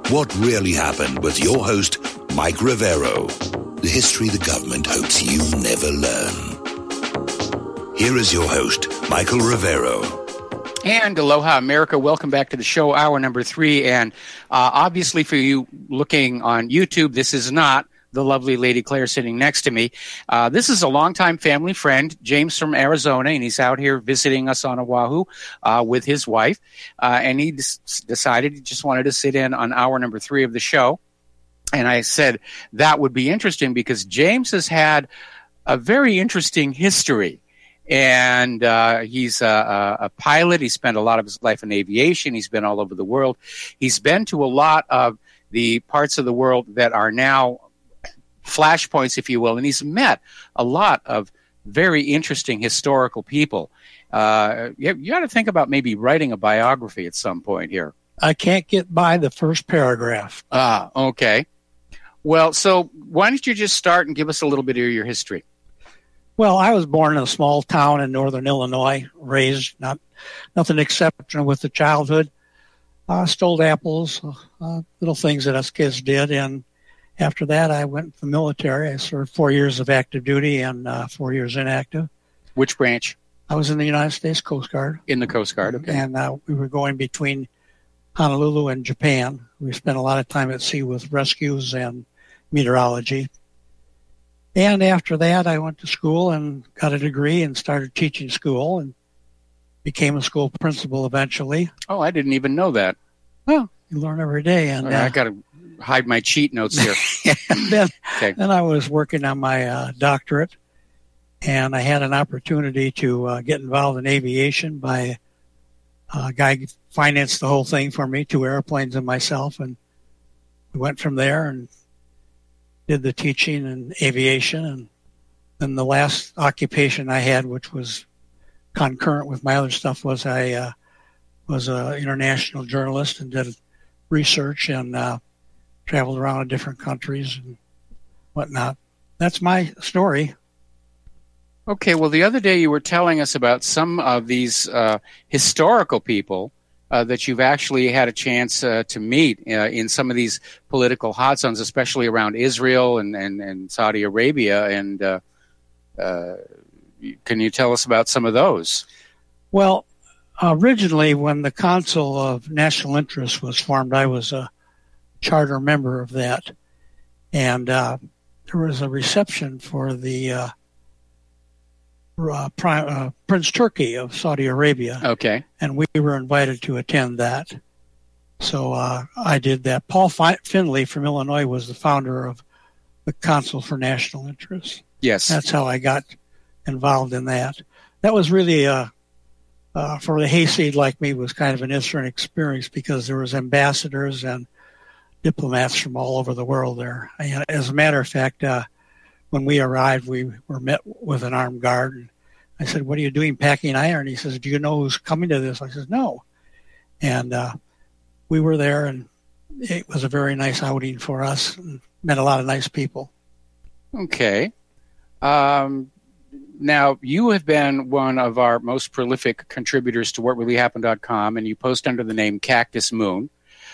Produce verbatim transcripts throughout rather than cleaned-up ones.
What Really Happened with your host, Mike Rivero. The history the government hopes you never learn. Here is your host, Michael Rivero. And aloha, America. Welcome back to the show, hour number three. And uh, obviously for you looking on YouTube, this is not the lovely Lady Claire sitting next to me. Uh, this is a longtime family friend, James from Arizona, and he's out here visiting us on Oahu uh, with his wife. Uh, and he des- decided he just wanted to sit in on hour number three of the show. And I said that would be interesting because James has had a very interesting history. And uh, he's a, a pilot. He spent a lot of his life in aviation. He's been all over the world. He's been to a lot of the parts of the world that are now flashpoints, if you will, and he's met a lot of very interesting historical people. Uh, you, you got to think about maybe writing a biography at some point here. I can't get by the first paragraph. Ah, okay. Well, so why don't you just start and give us a little bit of your history? Well, I was born in a small town in northern Illinois, raised not nothing exceptional with the childhood. Uh, stole apples, uh, little things that us kids did, and after that, I went to the military. I served four years of active duty and uh, four years inactive. Which branch? I was in the United States Coast Guard. In the Coast Guard, okay. And uh, we were going between Honolulu and Japan. We spent a lot of time at sea with rescues and meteorology. And after that, I went to school and got a degree and started teaching school and became a school principal eventually. Oh, I didn't even know that. Well, you learn every day. And right, uh, I got to hide my cheat notes here. and then, okay. then I was working on my uh, doctorate, and I had an opportunity to uh, get involved in aviation by a guy financed the whole thing for me, two airplanes and myself, and we went from there and did the teaching and aviation. And then the last occupation I had, which was concurrent with my other stuff, was I uh, was an international journalist and did research and uh, traveled around in different countries and whatnot. That's my story. Okay, well, the other day you were telling us about some of these uh, historical people uh, that you've actually had a chance uh, to meet uh, in some of these political hot zones, especially around Israel and, and, and Saudi Arabia. And uh, uh, can you tell us about some of those? Well, originally when the Council of National Interest was formed, I was a charter member of that, and uh, there was a reception for the uh, uh, Prime, uh, Prince Turki of Saudi Arabia. Okay, and we were invited to attend that. So uh, I did that. Paul Fi- Finley from Illinois was the founder of the Council for National Interest. Yes, that's how I got involved in that. That was really a uh, for the hayseed like me was kind of an interesting experience because there was ambassadors and diplomats from all over the world there. And as a matter of fact, uh, when we arrived, we were met with an armed guard. And I said, "What are you doing packing iron?" He says, "Do you know who's coming to this?" I said, "No." And uh, we were there, and it was a very nice outing for us. And met a lot of nice people. Okay. Um, now, you have been one of our most prolific contributors to what really happened dot com, and you post under the name Cactus Moon.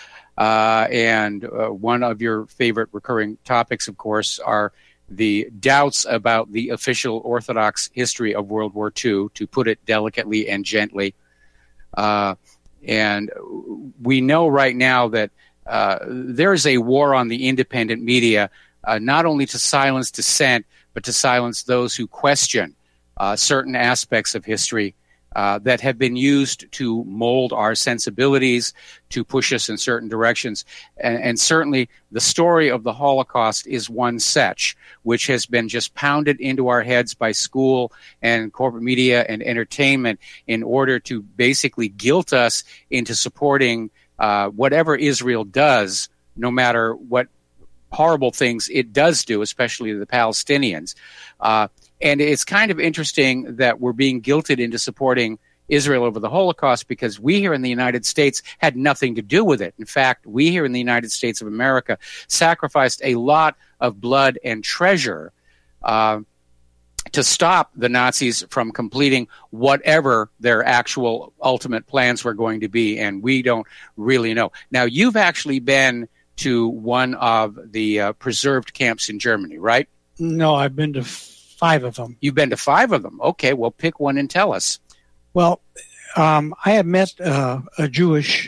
Uh, and uh, one of your favorite recurring topics, of course, are the doubts about the official Orthodox history of World War Two, to put it delicately and gently. Uh, and we know right now that uh, there is a war on the independent media, uh, not only to silence dissent, but to silence those who question uh, certain aspects of history Uh, that have been used to mold our sensibilities, to push us in certain directions. And, and certainly the story of the Holocaust is one such, which has been just pounded into our heads by school and corporate media and entertainment in order to basically guilt us into supporting uh, whatever Israel does, no matter what horrible things it does do, especially the Palestinians. Uh, And it's kind of interesting that we're being guilted into supporting Israel over the Holocaust because we here in the United States had nothing to do with it. In fact, we here in the United States of America sacrificed a lot of blood and treasure uh, to stop the Nazis from completing whatever their actual ultimate plans were going to be, and we don't really know. Now, you've actually been to one of the uh, preserved camps in Germany, right? No, I've been to five of them. You've been to five of them. Okay, well, pick one and tell us. Well, um, I had met uh, a Jewish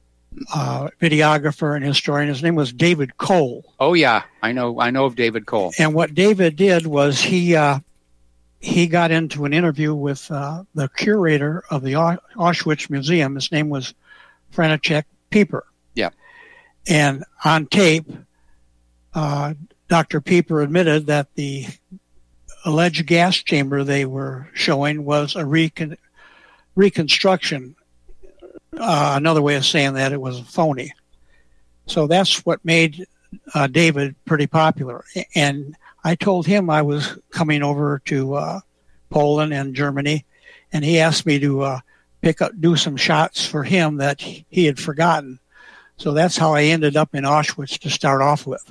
uh, videographer and historian. His name was David Cole. Oh, yeah, I know I know of David Cole. And what David did was he uh, he got into an interview with uh, the curator of the Auschwitz Museum. His name was František Pieper. Yeah. And on tape, uh, Doctor Pieper admitted that the alleged gas chamber they were showing was a recon- reconstruction. Uh, another way of saying that, it was phony. So that's what made uh, David pretty popular. And I told him I was coming over to uh, Poland and Germany, and he asked me to uh, pick up, do some shots for him that he had forgotten. So that's how I ended up in Auschwitz to start off with.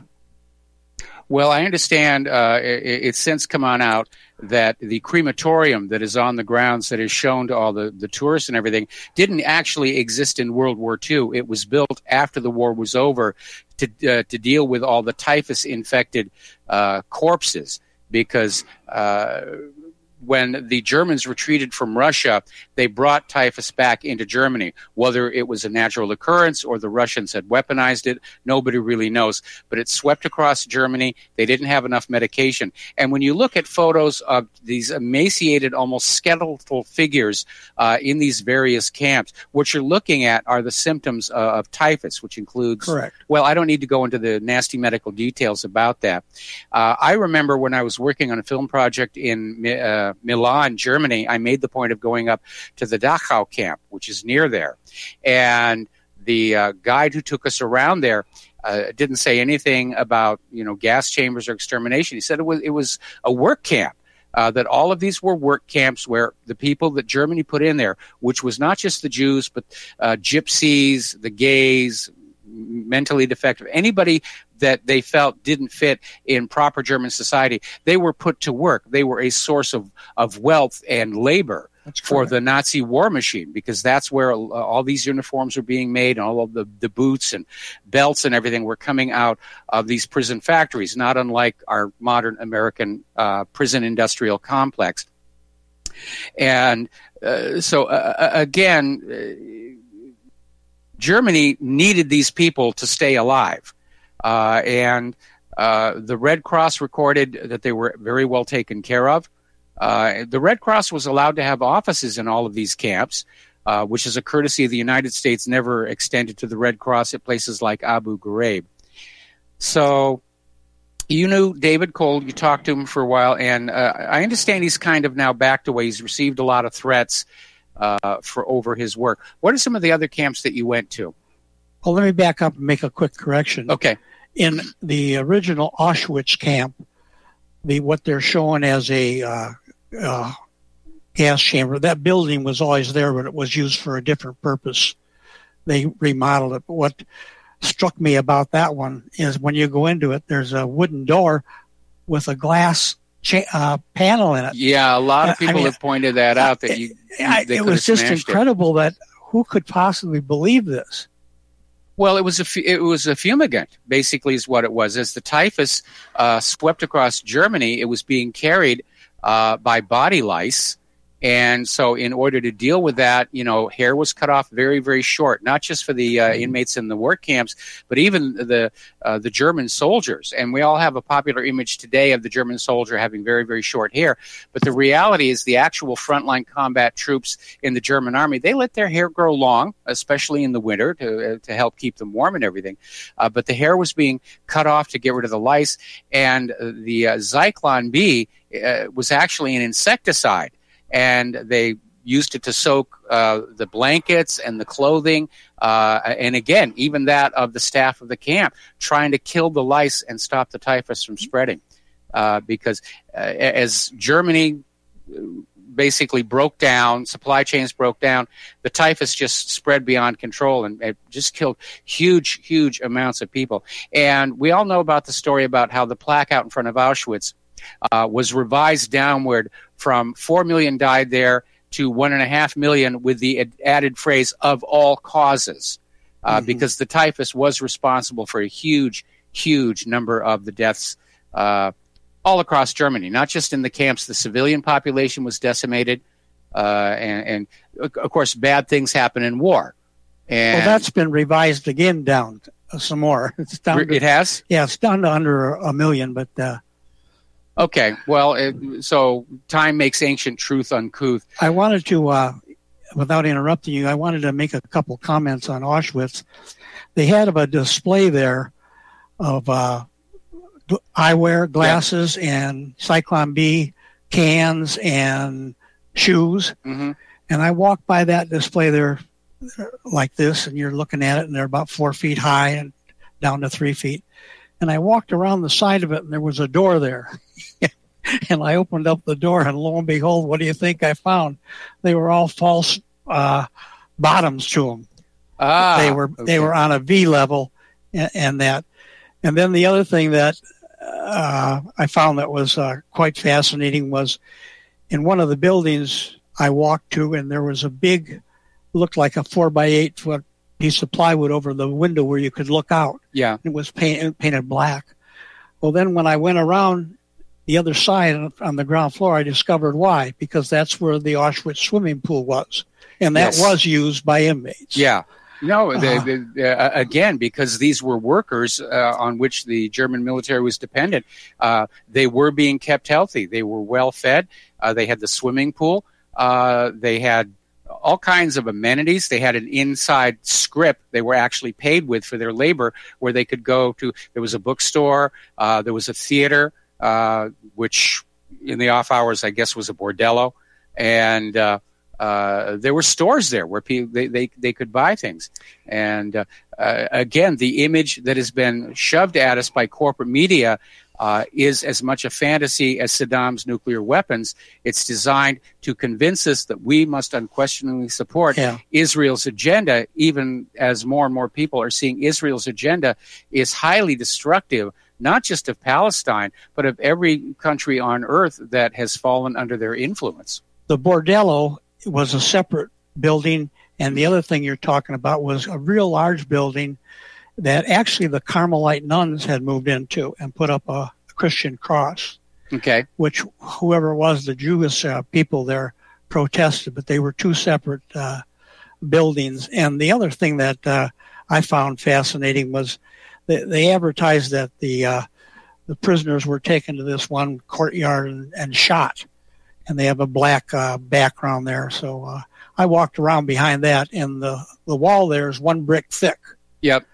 Well, I understand uh, it, it's since come on out that the crematorium that is on the grounds that is shown to all the, the tourists and everything didn't actually exist in World War Two. It was built after the war was over to uh, to deal with all the typhus-infected uh, corpses because uh, when the Germans retreated from Russia, they brought typhus back into Germany. Whether it was a natural occurrence or the Russians had weaponized it, nobody really knows. But it swept across Germany. They didn't have enough medication. And when you look at photos of these emaciated, almost skeletal figures uh, in these various camps, what you're looking at are the symptoms uh, of typhus, which includes... Correct. Well, I don't need to go into the nasty medical details about that. Uh, I remember when I was working on a film project in uh, Milan, Germany, I made the point of going up to the Dachau camp, which is near there. And the uh, guide who took us around there uh, didn't say anything about, you know, gas chambers or extermination. He said it was it was a work camp, uh, that all of these were work camps where the people that Germany put in there, which was not just the Jews, but uh, gypsies, the gays, mentally defective, anybody that they felt didn't fit in proper German society, they were put to work. They were a source of, of wealth and labor for the Nazi war machine, because that's where uh, all these uniforms were being made, and all of the, the boots and belts and everything were coming out of these prison factories, not unlike our modern American uh, prison industrial complex. And uh, so, uh, again, uh, Germany needed these people to stay alive. Uh, and uh, the Red Cross recorded that they were very well taken care of. Uh, the Red Cross was allowed to have offices in all of these camps, uh, which is a courtesy of the United States, never extended to the Red Cross at places like Abu Ghraib. So you knew David Cole, you talked to him for a while, and uh, I understand he's kind of now backed away. He's received a lot of threats uh, for over his work. What are some of the other camps that you went to? Well, let me back up and make a quick correction. Okay. In the original Auschwitz camp, the what they're showing as a uh, uh, gas chamber, that building was always there, but it was used for a different purpose. They remodeled it. But what struck me about that one is when you go into it, there's a wooden door with a glass cha- uh, panel in it. Yeah, a lot of people I mean, have pointed that out. That you, I, they it was just incredible it. that who could possibly believe this? Well, it was a it was a fumigant, basically, is what it was. As the typhus uh, swept across Germany, it was being carried uh, by body lice. And so in order to deal with that, you know, hair was cut off very, very short, not just for the uh, inmates in the work camps, but even the uh, the German soldiers. And we all have a popular image today of the German soldier having very, very short hair. But the reality is the actual frontline combat troops in the German army, they let their hair grow long, especially in the winter to, uh, to help keep them warm and everything. Uh, but the hair was being cut off to get rid of the lice. And uh, the uh, Zyklon B uh, was actually an insecticide. And they used it to soak uh, the blankets and the clothing, uh, and again, even that of the staff of the camp, trying to kill the lice and stop the typhus from spreading. Uh, because uh, as Germany basically broke down, supply chains broke down, the typhus just spread beyond control, and it just killed huge, huge amounts of people. And we all know about the story about how the plaque out in front of Auschwitz Uh, was revised downward from four million died there to one and a half million with the ad- added phrase of all causes. uh, Mhm. because the typhus was responsible for a huge, huge number of the deaths uh, all across Germany, not just in the camps. The civilian population was decimated, uh, and, and of course, bad things happen in war. And Well, that's been revised again down uh, some more. It's down to, it has? yeah, it's down to under a million, but uh, Okay, well, it, so time makes ancient truth uncouth. I wanted to, uh, without interrupting you, I wanted to make a couple comments on Auschwitz. They had a display there of uh, eyewear, glasses, yeah. and Zyklon B cans and shoes. Mm-hmm. And I walked by that display there like this, and you're looking at it, and they're about four feet high and down to three feet. And I walked around the side of it, and there was a door there. And I opened up the door, and lo and behold, what do you think I found? They were all false uh, bottoms to them. Ah, they were okay. they were on a V level, and, and that. And then the other thing that uh, I found that was uh, quite fascinating was in one of the buildings I walked to, and there was a big, looked like a four by eight foot piece of plywood over the window where you could look out. Yeah, it was paint, painted black. Well, then when I went around the other side on the ground floor, I discovered why, because that's where the Auschwitz swimming pool was, and that yes. was used by inmates. Yeah. No, they, Uh-huh. they, uh, again, because these were workers uh, on which the German military was dependent. Uh, they were being kept healthy. They were well fed. Uh, they had the swimming pool. Uh, they had all kinds of amenities. They had an inside script they were actually paid with for their labor, where they could go to. There was a bookstore. Uh, there was a theater, uh, which in the off hours, I guess, was a bordello. And uh, uh, there were stores there where people they, they, they could buy things. And uh, uh, again, the image that has been shoved at us by corporate media uh, is as much a fantasy as Saddam's nuclear weapons. It's designed to convince us that we must unquestioningly support Yeah. Israel's agenda, even as more and more people are seeing Israel's agenda is highly destructive, not just of Palestine, but of every country on earth that has fallen under their influence. The bordello was a separate building, and the other thing you're talking about was a real large building that actually the Carmelite nuns had moved into and put up a Christian cross, Okay. which whoever it was, the Jewish uh, people there protested, but they were two separate uh, buildings. And the other thing that uh, I found fascinating was they, they advertised that the uh, the prisoners were taken to this one courtyard and, and shot, and they have a black uh, background there. So uh, I walked around behind that, and the, the wall there is one brick thick. Yep.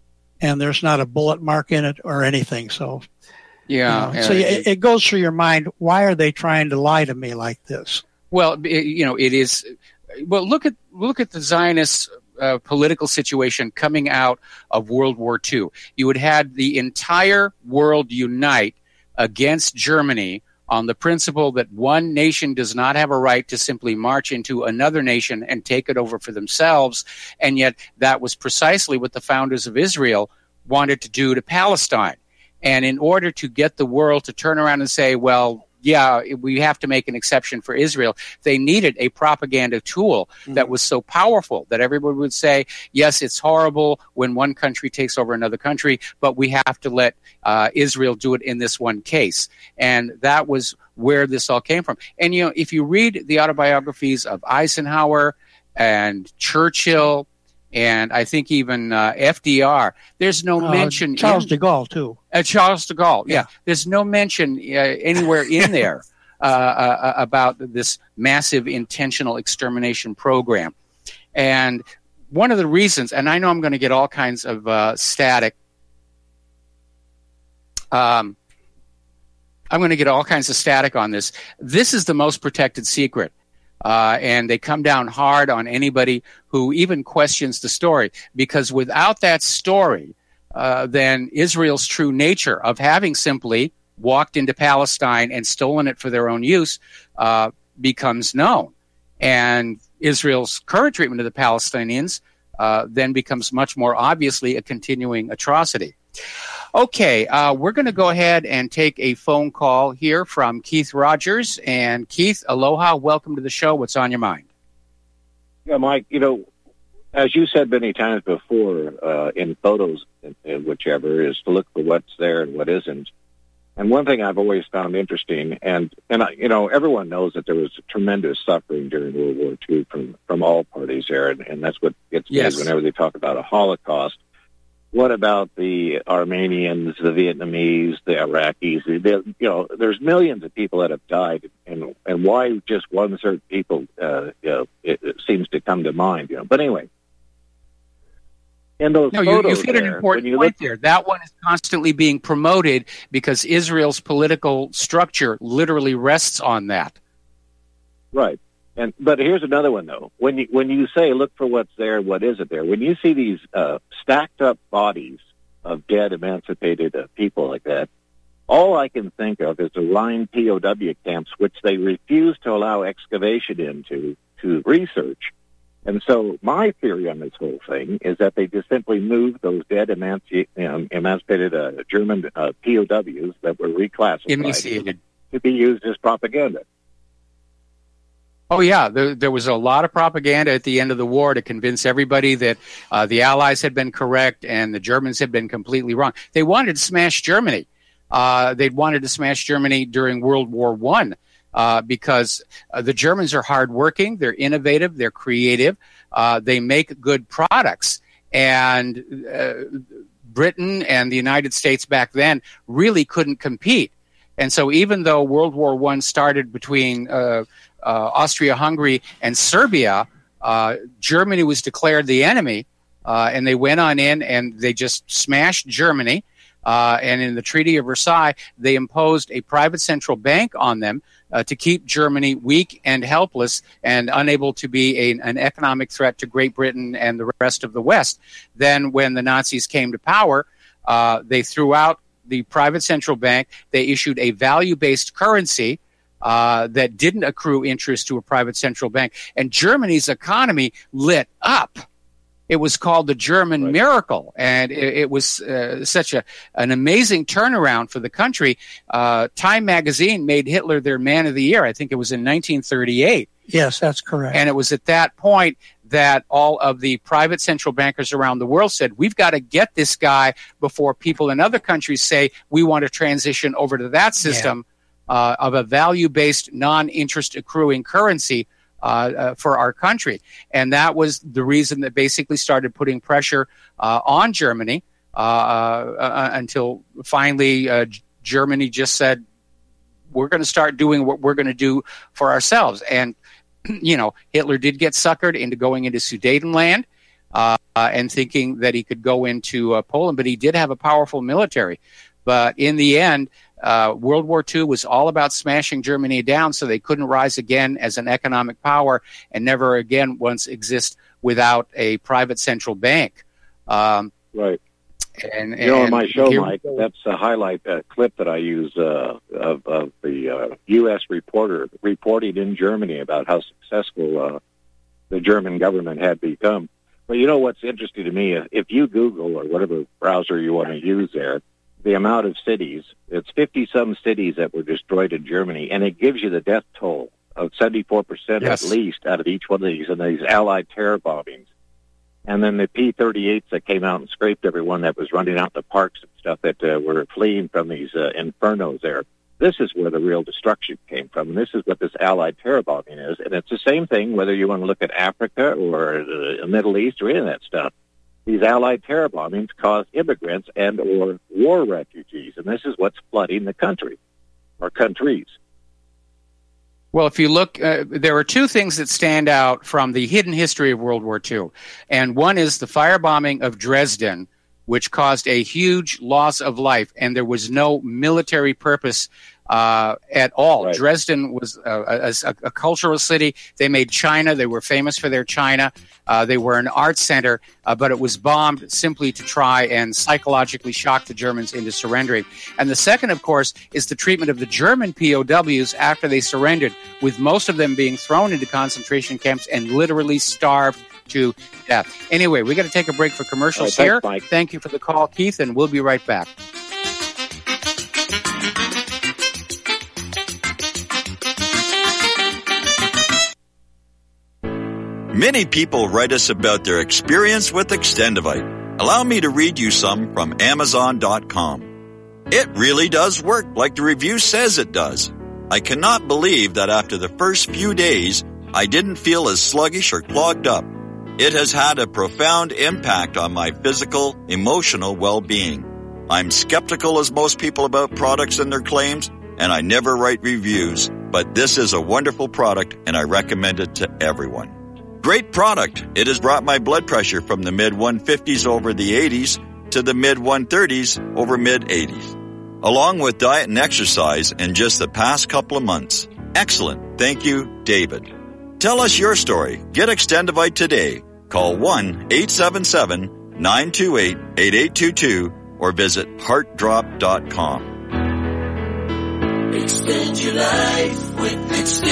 And there's not a bullet mark in it or anything. So, Yeah. you know, uh, so it, it goes through your mind, why are they trying to lie to me like this? Well, it, you know, it is. Well, look at look at the Zionist uh, political situation coming out of World War Two. You had had the entire world unite against Germany on the principle that one nation does not have a right to simply march into another nation and take it over for themselves. And yet that was precisely what the founders of Israel wanted to do to Palestine. And in order to get the world to turn around and say, well, yeah, we have to make an exception for Israel, they needed a propaganda tool mm-hmm. that was so powerful that everybody would say, yes, it's horrible when one country takes over another country, but we have to let uh, Israel do it in this one case. And that was where this all came from. And, you know, if you read the autobiographies of Eisenhower and Churchill, and I think even uh, F D R, there's no uh, mention. Charles in, de Gaulle, too. Uh, Charles de Gaulle, yeah. Yeah. There's no mention uh, anywhere in there uh, uh, about this massive intentional extermination program. And one of the reasons, and I know I'm going to get all kinds of uh, static, um, I'm going to get all kinds of static on this. This is the most protected secret. Uh, and they come down hard on anybody who even questions the story, because without that story, uh, then Israel's true nature of having simply walked into Palestine and stolen it for their own use uh, becomes known. And Israel's current treatment of the Palestinians uh, then becomes much more obviously a continuing atrocity. Okay, uh, we're going to go ahead and take a phone call here from Keith Rogers. And Keith, aloha, welcome to the show. What's on your mind? Yeah, Mike, you know, as you said many times before, uh, in photos, in whichever, is to look for what's there and what isn't. And one thing I've always found interesting, and, and I, you know, everyone knows that there was tremendous suffering during World War Two from, from all parties there, and, and that's what gets yes. made whenever they talk about a Holocaust. What about the Armenians, the Vietnamese, the Iraqis? The, you know, there's millions of people that have died, and and why just one certain people uh, you know, it, it seems to come to mind. You know, but anyway. In those no, you, you hit an there, important point look- there. That one is constantly being promoted because Israel's political structure literally rests on that. Right. And but here's another one though. When you when you say look for what's there, what isn't there? When you see these uh, stacked up bodies of dead, emancipated uh, people like that, all I can think of is the Rhine P O W camps, which they refuse to allow excavation into to research. And so my theory on this whole thing is that they just simply moved those dead emanci- um, emancipated uh, German uh, P O Ws that were reclassified Emaciated. to be used as propaganda. Oh, yeah. There, there was a lot of propaganda at the end of the war to convince everybody that uh, the Allies had been correct and the Germans had been completely wrong. They wanted to smash Germany. Uh, they'd wanted to smash Germany during World War One. Uh, because uh, the Germans are hardworking, they're innovative, they're creative, uh, they make good products. And uh, Britain and the United States back then really couldn't compete. And so even though World War One started between uh, uh, Austria-Hungary and Serbia, uh, Germany was declared the enemy, uh, and they went on in and they just smashed Germany. Uh, and in the Treaty of Versailles, they imposed a private central bank on them uh, to keep Germany weak and helpless and unable to be a, an economic threat to Great Britain and the rest of the West. Then when the Nazis came to power, uh, they threw out the private central bank. They issued a value-based currency uh, that didn't accrue interest to a private central bank. And Germany's economy lit up. It was called the German right. Miracle, and it, it was uh, such a an amazing turnaround for the country. Uh, Time magazine made Hitler their Man of the Year. I think it was in nineteen thirty-eight. Yes, that's correct. And it was at that point that all of the private central bankers around the world said, we've got to get this guy before people in other countries say we want to transition over to that system yeah. uh, of a value-based, non-interest accruing currency. Uh, uh, for our country. And that was the reason that basically started putting pressure uh, on Germany uh, uh, until finally uh, Germany just said, we're going to start doing what we're going to do for ourselves. And, you know, Hitler did get suckered into going into Sudetenland uh, and thinking that he could go into uh, Poland, but he did have a powerful military. But in the end, Uh, World War Two was all about smashing Germany down so they couldn't rise again as an economic power and never again once exist without a private central bank. Um, right. And, and you know, on my show, Mike, that's a highlight uh, clip that I use uh, of, of the uh, U S reporter reporting in Germany about how successful uh, the German government had become. But you know what's interesting to me? If you Google or whatever browser you want to use there, the amount of cities, it's fifty-some cities that were destroyed in Germany, and it gives you the death toll of seventy-four percent yes. at least out of each one of these, and these Allied terror bombings. And then the P thirty-eights that came out and scraped everyone that was running out in the parks and stuff that uh, were fleeing from these uh, infernos there. This is where the real destruction came from, and this is what this Allied terror bombing is. And it's the same thing whether you want to look at Africa or the Middle East or any of that stuff. These Allied terror bombings caused immigrants and or war refugees, and this is what's flooding the country, or countries. Well, if you look, uh, there are two things that stand out from the hidden history of World War Two. And one is the firebombing of Dresden, which caused a huge loss of life, and there was no military purpose uh, at all. Right. Dresden was a, a, a cultural city. They made china. They were famous for their china. Uh, they were an art center, uh, but it was bombed simply to try and psychologically shock the Germans into surrendering. And the second, of course, is the treatment of the German P O Ws after they surrendered, with most of them being thrown into concentration camps and literally starved to death. Anyway, we got to take a break for commercials right, here. Thanks, Mike. Thank you for the call, Keith, and we'll be right back. Many people write us about their experience with Extendivite. Allow me to read you some from Amazon dot com. It really does work like the review says it does. I cannot believe that after the first few days, I didn't feel as sluggish or clogged up. It has had a profound impact on my physical, emotional well-being. I'm skeptical as most people about products and their claims, and I never write reviews, but this is a wonderful product and I recommend it to everyone. Great product. It has brought my blood pressure from the mid one fifties over the eighties to the mid one thirties over mid eighties. Along with diet and exercise in just the past couple of months. Excellent. Thank you, David. Tell us your story. Get Extendivite today. Call one eight seven seven, nine two eight, eight eight two two or visit heart drop dot com. Extend your life with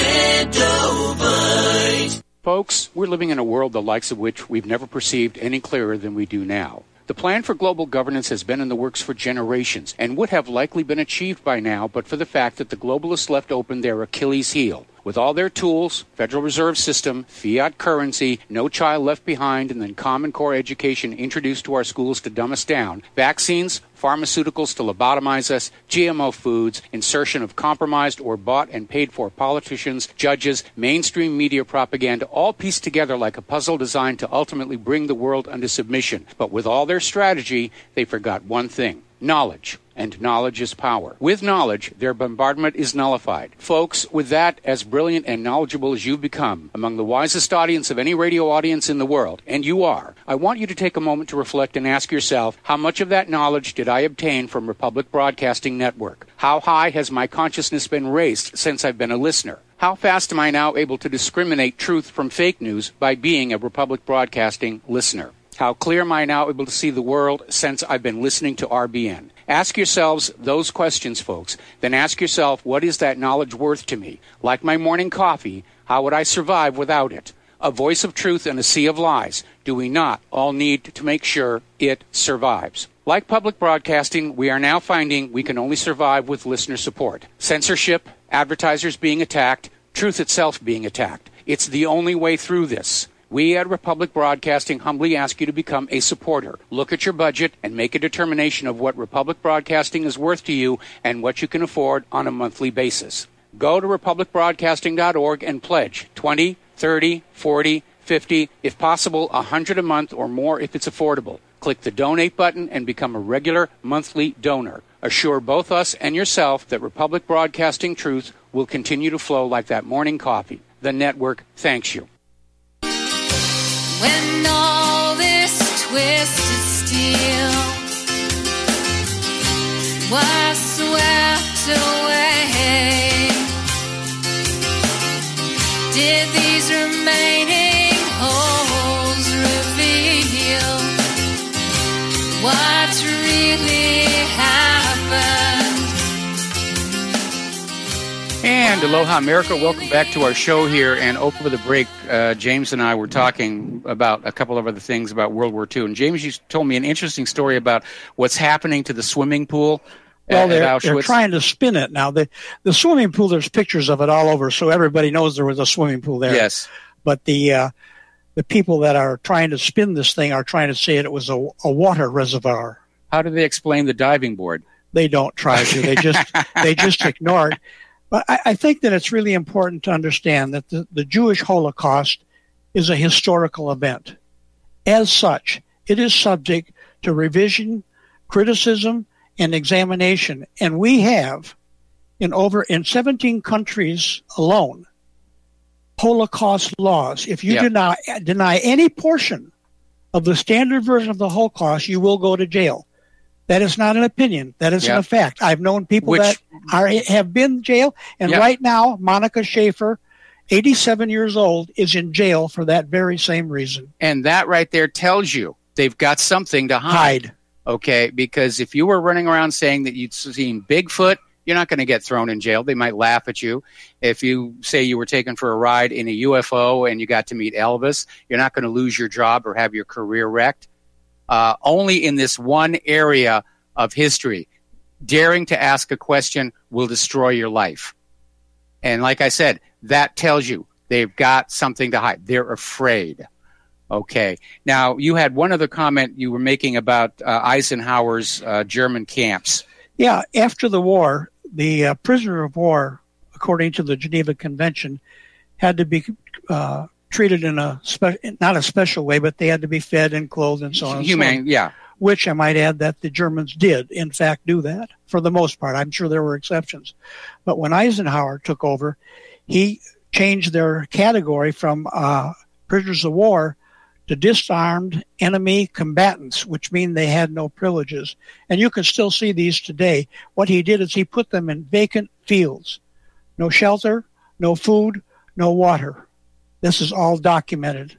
Extendivite. Folks, we're living in a world the likes of which we've never perceived any clearer than we do now. The plan for global governance has been in the works for generations and would have likely been achieved by now but for the fact that the globalists left open their Achilles heel. With all their tools, Federal Reserve System, fiat currency, no child left behind, and then Common Core education introduced to our schools to dumb us down, vaccines, pharmaceuticals to lobotomize us, G M O foods, insertion of compromised or bought and paid for politicians, judges, mainstream media propaganda, all pieced together like a puzzle designed to ultimately bring the world under submission. But with all their strategy, they forgot one thing: knowledge. And knowledge is power. With knowledge, their bombardment is nullified. Folks, with that, as brilliant and knowledgeable as you've become, among the wisest audience of any radio audience in the world, and you are, I want you to take a moment to reflect and ask yourself, how much of that knowledge did I obtain from Republic Broadcasting Network? How high has my consciousness been raised since I've been a listener? How fast am I now able to discriminate truth from fake news by being a Republic Broadcasting listener? How clear am I now able to see the world since I've been listening to R B N? Ask yourselves those questions, folks. Then ask yourself, what is that knowledge worth to me? Like my morning coffee, how would I survive without it? A voice of truth in a sea of lies. Do we not all need to make sure it survives? Like public broadcasting, we are now finding we can only survive with listener support. Censorship, advertisers being attacked, truth itself being attacked. It's the only way through this. We at Republic Broadcasting humbly ask you to become a supporter. Look at your budget and make a determination of what Republic Broadcasting is worth to you and what you can afford on a monthly basis. Go to republic broadcasting dot org and pledge twenty, thirty, forty, fifty, if possible, one hundred a month or more if it's affordable. Click the donate button and become a regular monthly donor. Assure both us and yourself that Republic Broadcasting truth will continue to flow like that morning coffee. The network thanks you. When all this twisted steel was swept away, did these remaining holes reveal what really happened? And aloha, America. Welcome back to our show here. And over the break, uh, James and I were talking about a couple of other things about World War Two. And James, you told me an interesting story about what's happening to the swimming pool well, at, they're, at Auschwitz. They're trying to spin it now. The, the swimming pool, there's pictures of it all over, so everybody knows there was a swimming pool there. Yes. But the uh, the people that are trying to spin this thing are trying to say it was a, a water reservoir. How do they explain the diving board? They don't try to. They just they just ignore it. But I, I think that it's really important to understand that the, the Jewish Holocaust is a historical event. As such, it is subject to revision, criticism, and examination. And we have, in over in seventeen countries alone, Holocaust laws. If you yep. deny, deny any portion of the standard version of the Holocaust, you will go to jail. That is not an opinion. That is yep. a fact. I've known people Which, that are have been in jail, and yep. right now, Monica Schaefer, eighty-seven years old, is in jail for that very same reason. And that right there tells you they've got something to hide. Hide. Okay, because if you were running around saying that you'd seen Bigfoot, you're not going to get thrown in jail. They might laugh at you. If you say you were taken for a ride in a U F O and you got to meet Elvis, you're not going to lose your job or have your career wrecked. Uh, only in this one area of history, daring to ask a question will destroy your life. And like I said, that tells you They've got something to hide. They're afraid. Okay. Now, you had one other comment you were making about uh, Eisenhower's uh, German camps. Yeah, after the war, the uh, prisoner of war, according to the Geneva Convention, had to be uh, treated in a spe- not a special way, but they had to be fed and clothed and so on. Humane, and so on, yeah. Which I might add that the Germans did, in fact, do that for the most part. I'm sure there were exceptions. But when Eisenhower took over, he changed their category from uh, prisoners of war to disarmed enemy combatants, which mean they had no privileges. And you can still see these today. What he did is he put them in vacant fields. No shelter, no food, no water. This is all documented.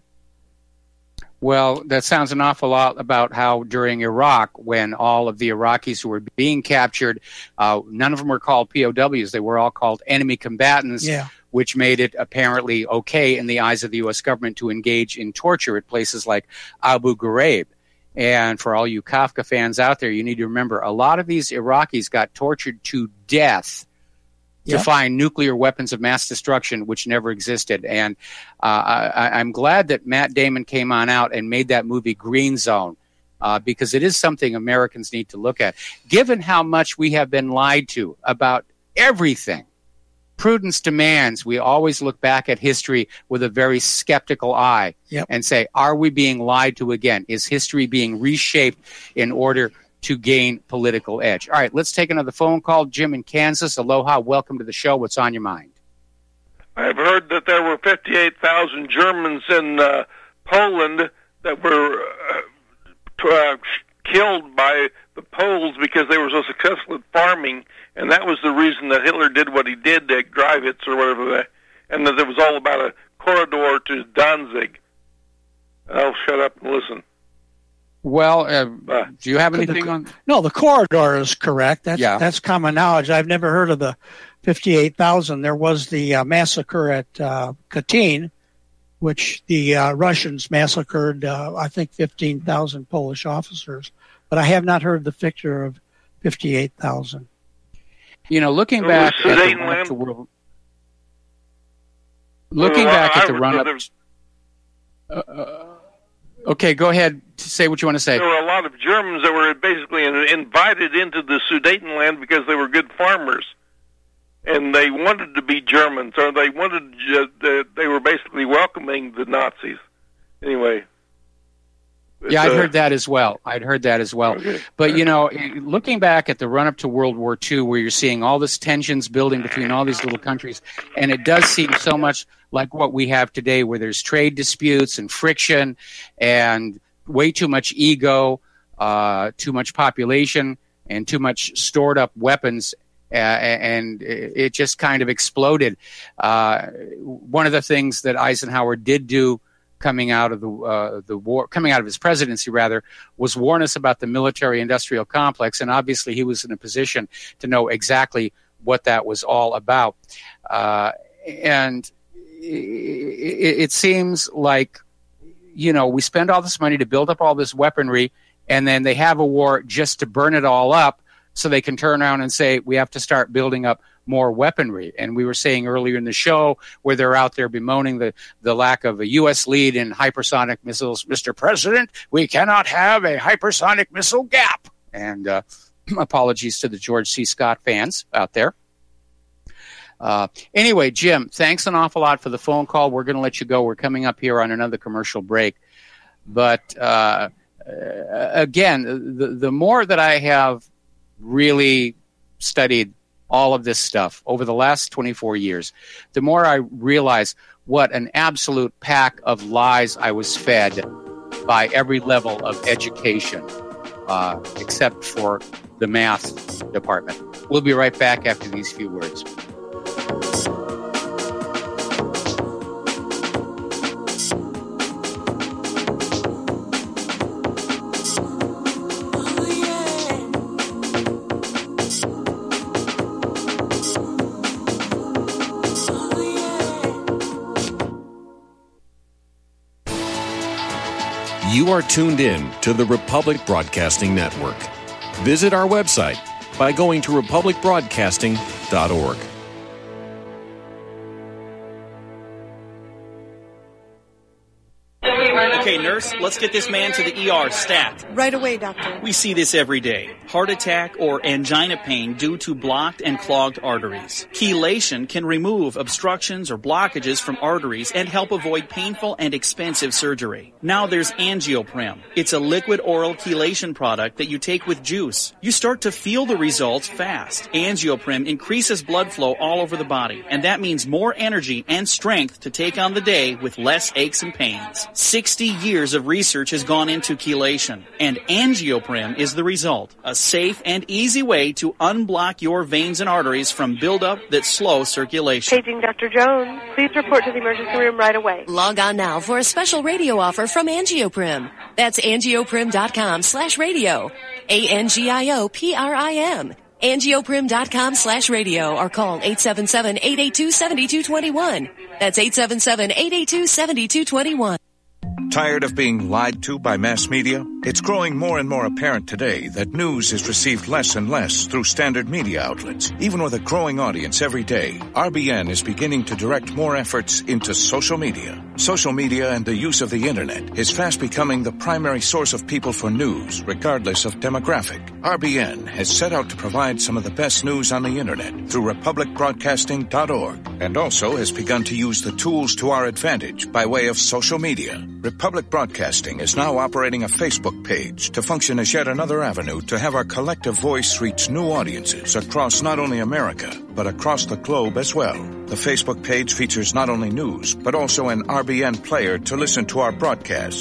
Well, that sounds an awful lot about how during Iraq, when all of the Iraqis who were being captured, uh, none of them were called P O Ws. They were all called enemy combatants. Yeah. Which made it apparently okay in the eyes of the U S government to engage in torture at places like Abu Ghraib. And for all you Kafka fans out there, you need to remember a lot of these Iraqis got tortured to death to Yep. find nuclear weapons of mass destruction, which never existed. And uh, I, I'm glad that Matt Damon came on out and made that movie Green Zone, uh, because it is something Americans need to look at. Given how much we have been lied to about everything, prudence demands we always look back at history with a very skeptical eye Yep. and say, are we being lied to again? Is history being reshaped in order to gain political edge? All right, let's take another phone call. Jim in Kansas. Aloha. Welcome to the show. What's on your mind? I've heard that there were fifty-eight thousand Germans in uh, Poland that were uh, uh, killed by the Poles because they were so successful at farming, and that was the reason that Hitler did what he did to Greiwitz or whatever, that, and that it was all about a corridor to Danzig. I'll shut up and listen. Well, uh, Uh, do you have the- anything on? No, the corridor is correct. That's Yeah. that's common knowledge. I've never heard of the fifty-eight thousand. There was the uh, massacre at uh, Katyn, which the uh, Russians massacred, uh, I think, fifteen thousand Polish officers. But I have not heard the figure of fifty-eight thousand. You know, looking There back was at the Sudetenland. run-up to world, looking Well, back I at the was- run-up. there's- Uh, uh, okay, go ahead. Say what you want to say. There were a lot of Germans that were basically in- invited into the Sudetenland because they were good farmers, and they wanted to be Germans, or they wanted uh, the, they were basically welcoming the Nazis. Anyway. Yeah, I'd uh, heard that as well. I'd heard that as well. Okay. But, you know, looking back at the run-up to World War Two, where you're seeing all this tensions building between all these little countries, and it does seem so much like what we have today, where there's trade disputes and friction and way too much ego, uh, too much population, and too much stored-up weapons, uh, and it just kind of exploded. Uh, one of the things that Eisenhower did do coming out of the uh, the war, coming out of his presidency, rather, was warn us about the military-industrial complex, and obviously he was in a position to know exactly what that was all about. Uh, and it, it seems like, you know, we spend all this money to build up all this weaponry, and then they have a war just to burn it all up, so they can turn around and say we have to start building up more weaponry. And we were saying earlier in the show where they're out there bemoaning the, the lack of a U S lead in hypersonic missiles. Mister President, we cannot have a hypersonic missile gap. And uh, apologies to the George C. Scott fans out there. Uh, anyway, Jim, thanks an awful lot for the phone call. We're going to let you go. We're coming up here on another commercial break. But uh, again, the, the more that I have really studied all of this stuff over the last twenty-four years, the more I realize what an absolute pack of lies I was fed by every level of education, uh, except for the math department. We'll be right back after these few words. You are tuned in to the Republic Broadcasting Network. Visit our website by going to republic broadcasting dot org. Okay, nurse, let's get this man to the E R stat. Right away, doctor. We see this every day. Heart attack or angina pain due to blocked and clogged arteries. Chelation can remove obstructions or blockages from arteries and help avoid painful and expensive surgery. Now there's Angioprim. It's a liquid oral chelation product that you take with juice. You start to feel the results fast. Angioprim increases blood flow all over the body, and that means more energy and strength to take on the day with less aches and pains. sixty years of research has gone into chelation, and Angioprim is the result. A safe and easy way to unblock your veins and arteries from buildup that slow circulation. Paging Doctor Jones. Please report to the emergency room right away. Log on now for a special radio offer from Angioprim. That's angioprim.com slash radio. A N G I O P R I M. Angioprim.com slash radio or call eight seven seven, eight eight two, seven two two one. That's eight seven seven, eight eight two, seven two two one. Tired of being lied to by mass media? It's growing more and more apparent today that news is received less and less through standard media outlets. Even with a growing audience every day, R B N is beginning to direct more efforts into social media. Social media and the use of the internet is fast becoming the primary source of people for news, regardless of demographic. R B N has set out to provide some of the best news on the internet through republic broadcasting dot org, and also has begun to use the tools to our advantage by way of social media. Republic Broadcasting is now operating a Facebook page to function as yet another avenue to have our collective voice reach new audiences across not only America, but across the globe as well. The Facebook page features not only news, but also an R B N player to listen to our broadcasts.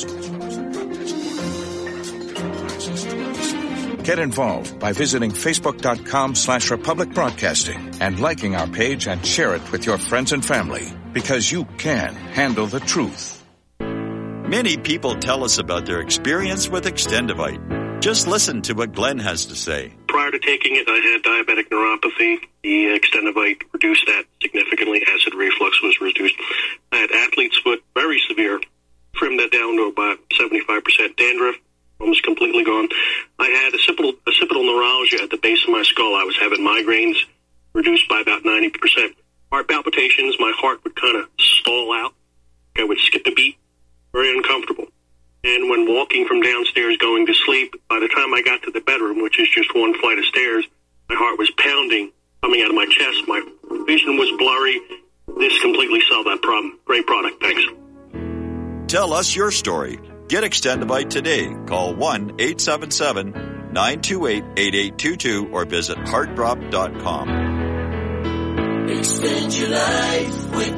Get involved by visiting facebook.com slash Republic Broadcasting and liking our page and share it with your friends and family, because you can handle the truth. Many people tell us about their experience with Extendivite. Just listen to what Glenn has to say. Prior to taking it, I had diabetic neuropathy. The Extendivite reduced that significantly. Acid reflux was reduced. I had athlete's foot, very severe. Trimmed that down to about seventy-five percent dandruff, almost completely gone. I had occipital, occipital neuralgia at the base of my skull. I was having migraines, reduced by about ninety percent. Heart palpitations, my heart would kind of stall out. I would skip a beat. Very uncomfortable. And when walking from downstairs going to sleep, by the time I got to the bedroom, which is just one flight of stairs, my heart was pounding, coming out of my chest. My vision was blurry. This completely solved that problem. Great product. Thanks. Tell us your story. Get Extendivite today. Call one eight seven seven, nine two eight, eight eight two two or visit heart drop dot com. Extend your life with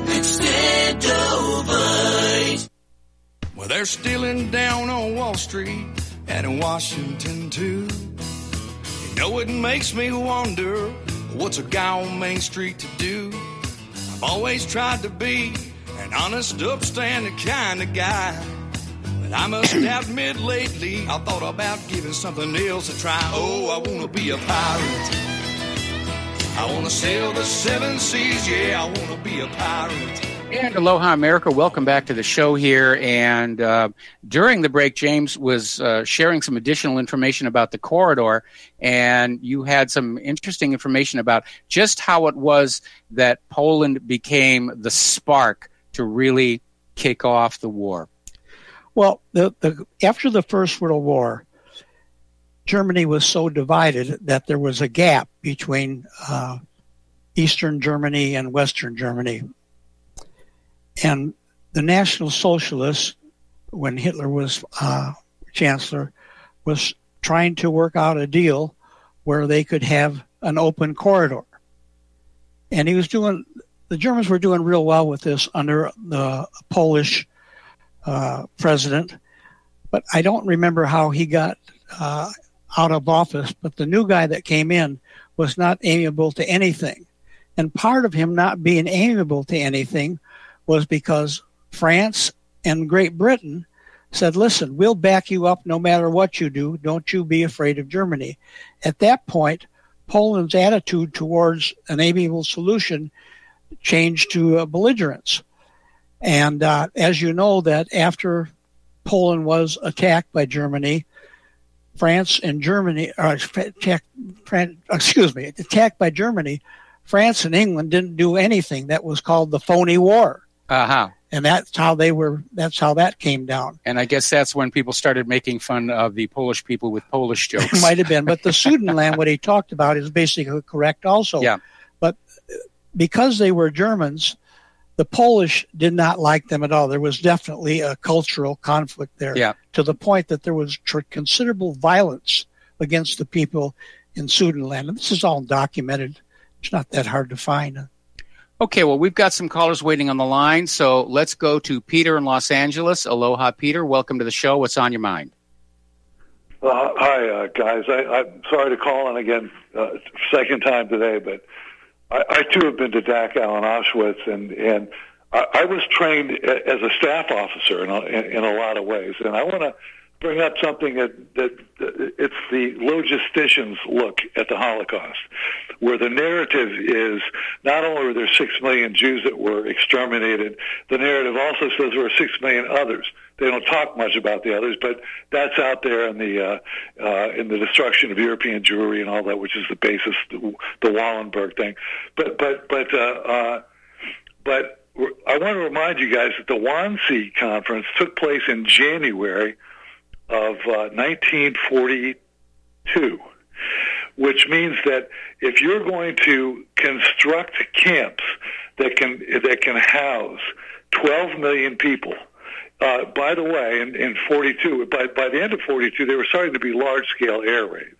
Extendivite. Well, they're stealing down on Wall Street and in Washington, too. You know, it makes me wonder, what's a guy on Main Street to do? I've always tried to be an honest, upstanding kind of guy. But I must admit lately, I thought about giving something else a try. Oh, I want to be a pirate. I want to sail the seven seas, yeah, I want to be a pirate. And aloha, America. Welcome back to the show here. And uh, during the break, James was uh, sharing some additional information about the corridor, and you had some interesting information about just how it was that Poland became the spark to really kick off the war. Well, the, the, after the First World War, Germany was so divided that there was a gap between uh, Eastern Germany and Western Germany. And the National Socialists, when Hitler was uh, chancellor, was trying to work out a deal where they could have an open corridor. And he was doing, the Germans were doing real well with this under the Polish uh, president. But I don't remember how he got uh, out of office. But the new guy that came in was not amiable to anything. And part of him not being amiable to anything was because France and Great Britain said, listen, we'll back you up no matter what you do. Don't you be afraid of Germany. At that point, Poland's attitude towards an amiable solution changed to uh, belligerence. And uh, as you know, that after Poland was attacked by Germany, France and Germany, or attacked, excuse me, attacked by Germany, France and England didn't do anything. That was called the phony war. Uh-huh. And that's how they were. That's how that came down. And I guess that's when people started making fun of the Polish people with Polish jokes. It might have been, but the Sudetenland, what he talked about, is basically correct also. Yeah. But because they were Germans, the Polish did not like them at all. There was definitely a cultural conflict there, yeah. to the point that there was tr- considerable violence against the people in Sudetenland. And this is all documented. It's not that hard to find. Okay, well, we've got some callers waiting on the line, so let's go to Peter in Los Angeles. Aloha, Peter. Welcome to the show. What's on your mind? Uh, hi, uh, guys. I, I'm sorry to call in again, uh, second time today, but I, I too have been to Dachau and Auschwitz, and, and I, I was trained as a staff officer in a, in, in a lot of ways, and I want to bring up something that, that, that it's the logistician's look at the Holocaust, where the narrative is not only were there six million Jews that were exterminated, the narrative also says there were six million others. They don't talk much about the others, but that's out there in the uh, uh, in the destruction of European Jewry and all that, which is the basis, the, the Wallenberg thing. But but but uh, uh, but I want to remind you guys that the Wannsee Conference took place in January of uh, nineteen forty-two, which means that if you're going to construct camps that can that can house twelve million people, uh, by the way, in, in forty-two, by, by the end of forty-two, there were starting to be large-scale air raids,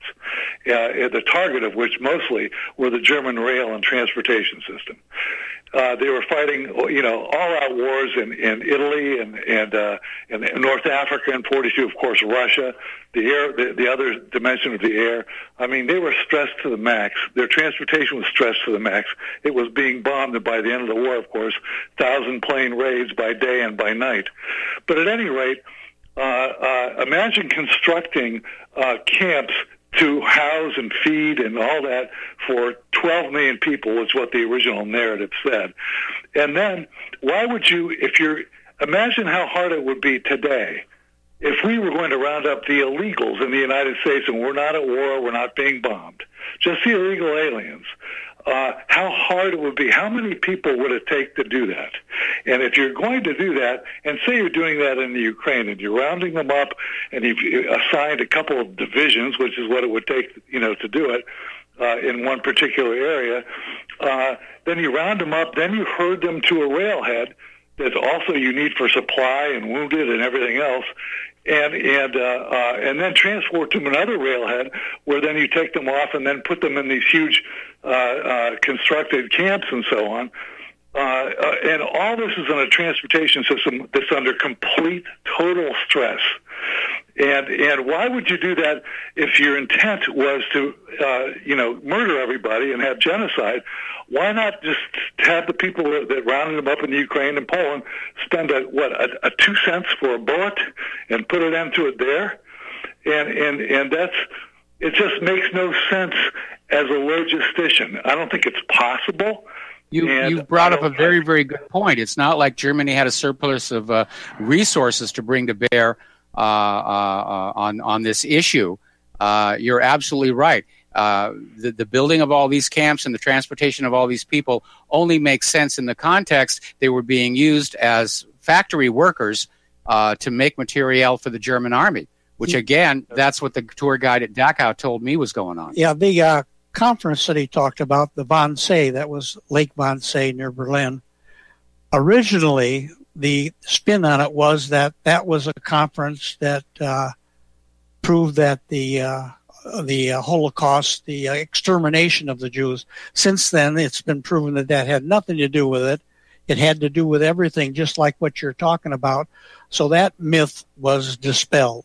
uh, the target of which mostly were the German rail and transportation system. Uh, they were fighting, you know, all-out wars in, in Italy and and, uh, and North Africa in forty-two. Of course, Russia, the air, the, the other dimension of the air. I mean, they were stressed to the max. Their transportation was stressed to the max. It was being bombed, and by the end of the war, of course, thousand plane raids by day and by night. But at any rate, uh, uh, imagine constructing uh, camps to house and feed and all that for twelve million people was what the original narrative said. And then why would you, if you're, imagine how hard it would be today if we were going to round up the illegals in the United States and we're not at war, we're not being bombed, just the illegal aliens. Uh, how hard it would be. How many people would it take to do that? And if you're going to do that, and say you're doing that in the Ukraine, and you're rounding them up, and you've assigned a couple of divisions, which is what it would take, you know, to do it uh, in one particular area, uh, then you round them up, then you herd them to a railhead that also you need for supply and wounded and everything else, and and uh, uh, and then transport to another railhead where then you take them off and then put them in these huge uh, uh, constructed camps and so on. Uh, uh, and all this is in a transportation system that's under complete, total stress. And and why would you do that if your intent was to, uh, you know, murder everybody and have genocide? Why not just have the people that, that rounded them up in the Ukraine and Poland spend a what a, a two cents for a bullet and put it into it there? And and and that's it. Just makes no sense as a logistician. I don't think it's possible. You you brought up a very, very good point. It's not like Germany had a surplus of uh, resources to bring to bear uh, uh, on on this issue. Uh, you're absolutely right. Uh, the, the building of all these camps and the transportation of all these people only makes sense in the context they were being used as factory workers uh, to make materiel for the German army, which, again, that's what the tour guide at Dachau told me was going on. Yeah, the uh, conference that he talked about, the Wannsee, that was Lake Wannsee near Berlin, originally the spin on it was that that was a conference that uh, proved that the uh, the uh, Holocaust, the uh, extermination of the Jews. Since then, it's been proven that that had nothing to do with it. It had to do with everything, just like what you're talking about. So that myth was dispelled.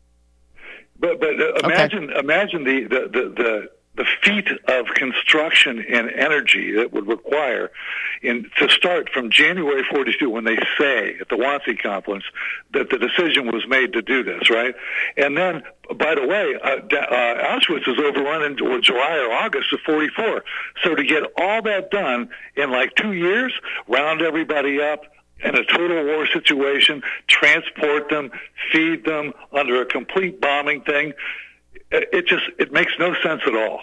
But but uh, imagine okay. imagine the, the, the, the the feat of construction and energy that would require in to start from January forty-two, when they say at the Wannsee Conference that the decision was made to do this, right? And then, by the way, uh, uh, Auschwitz is overrun in July or August of forty-four. So to get all that done in like two years, round everybody up in a total war situation, transport them, feed them under a complete bombing thing, it just it makes no sense at all.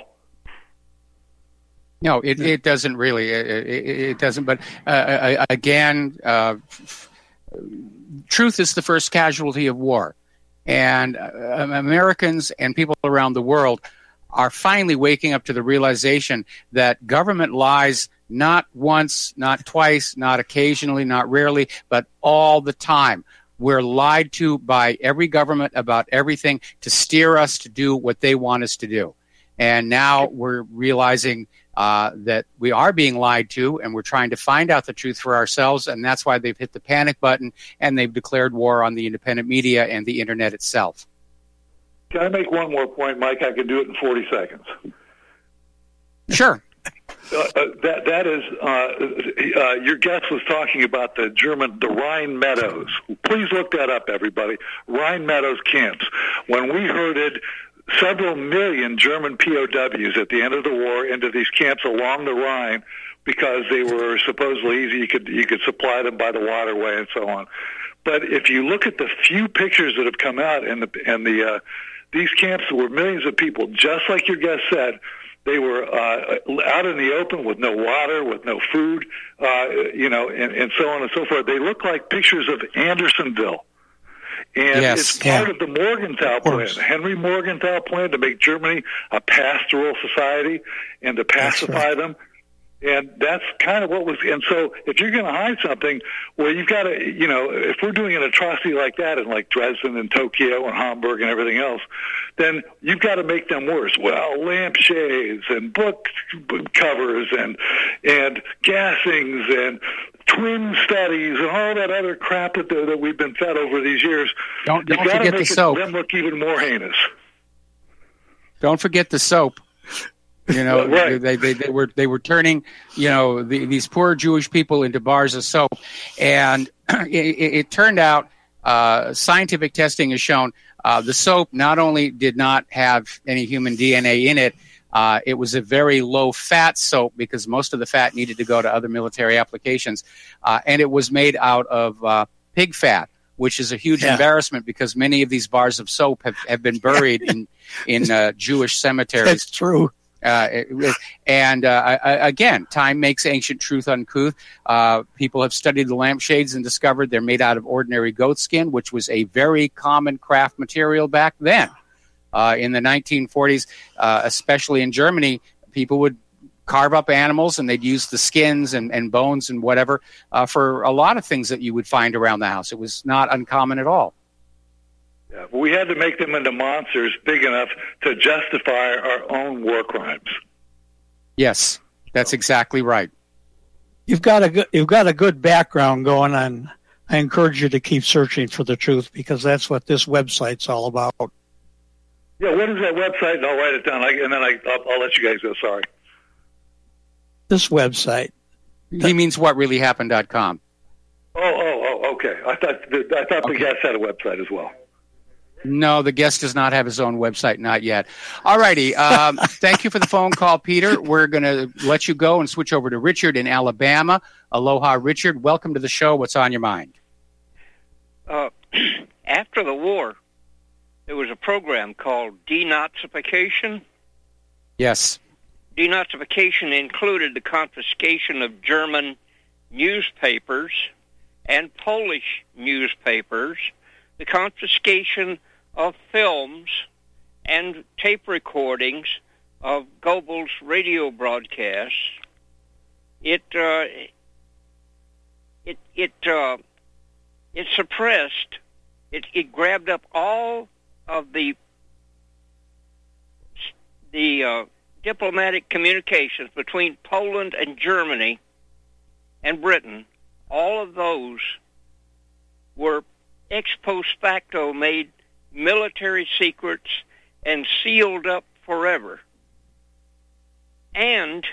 No, it, it doesn't really. It, it, it doesn't. But uh, again, uh, truth is the first casualty of war. And uh, Americans and people around the world are finally waking up to the realization that government lies not once, not twice, not occasionally, not rarely, but all the time. We're lied to by every government about everything to steer us to do what they want us to do. And now we're realizing uh, that we are being lied to, and we're trying to find out the truth for ourselves, and that's why they've hit the panic button, and they've declared war on the independent media and the Internet itself. Can I make one more point, Mike? I can do it in forty seconds. Sure. Uh, uh, that that is, uh, uh, your guest was talking about the German, the Rhine Meadows. Please look that up, everybody. Rhine Meadows camps. When we herded several million German P O Ws at the end of the war into these camps along the Rhine because they were supposedly easy. You could you could supply them by the waterway and so on. But if you look at the few pictures that have come out, and the and the uh, these camps were millions of people, just like your guest said. They were uh, out in the open with no water, with no food, uh, you know, and, and so on and so forth. They look like pictures of Andersonville. And yes, it's part yeah. of the Morgenthau plan, Henry Morgenthau plan, to make Germany a pastoral society and to pacify right. them. And that's kind of what was, and so if you're going to hide something, well, you've got to, you know, if we're doing an atrocity like that in like Dresden and Tokyo and Hamburg and everything else, then you've got to make them worse. Well, lampshades and book covers and, and gassings and twin studies and all that other crap that, that we've been fed over these years. Don't, don't you've got forget to make the soap. them look even more heinous. Don't forget the soap. You know, right. they, they they were they were turning, you know, the, these poor Jewish people into bars of soap, and it, it turned out uh, scientific testing has shown uh, the soap not only did not have any human D N A in it, uh, it was a very low fat soap because most of the fat needed to go to other military applications, uh, and it was made out of uh, pig fat, which is a huge yeah. embarrassment because many of these bars of soap have, have been buried in in uh, Jewish cemeteries. That's true. Uh, it, and uh, I, again, time makes ancient truth uncouth. Uh, people have studied the lampshades and discovered they're made out of ordinary goat skin, which was a very common craft material back then. Uh, in the nineteen forties, uh, especially in Germany, people would carve up animals and they'd use the skins and, and bones and whatever uh, for a lot of things that you would find around the house. It was not uncommon at all. Yeah, but we had to make them into monsters big enough to justify our own war crimes. Yes, that's exactly right. You've got a good, you've got a good background going on. I encourage you to keep searching for the truth because that's what this website's all about. Yeah, what is that website? And I'll write it down, I, and then I, I'll, I'll let you guys go. Sorry. This website. He means what really happened dot com. Oh, oh, oh, okay. I thought the, I thought okay. the guest had a website as well. No, the guest does not have his own website, not yet. All righty. Um, thank you for the phone call, Peter. We're going to let you go and switch over to Richard in Alabama. Aloha, Richard. Welcome to the show. What's on your mind? Uh, after the war, there was a program called denazification. Yes. Denazification included the confiscation of German newspapers and Polish newspapers, the confiscation of films and tape recordings of Goebbels' radio broadcasts. It uh, it it uh, it suppressed. It it grabbed up all of the the uh, diplomatic communications between Poland and Germany and Britain. All of those were ex post facto made military secrets and sealed up forever. And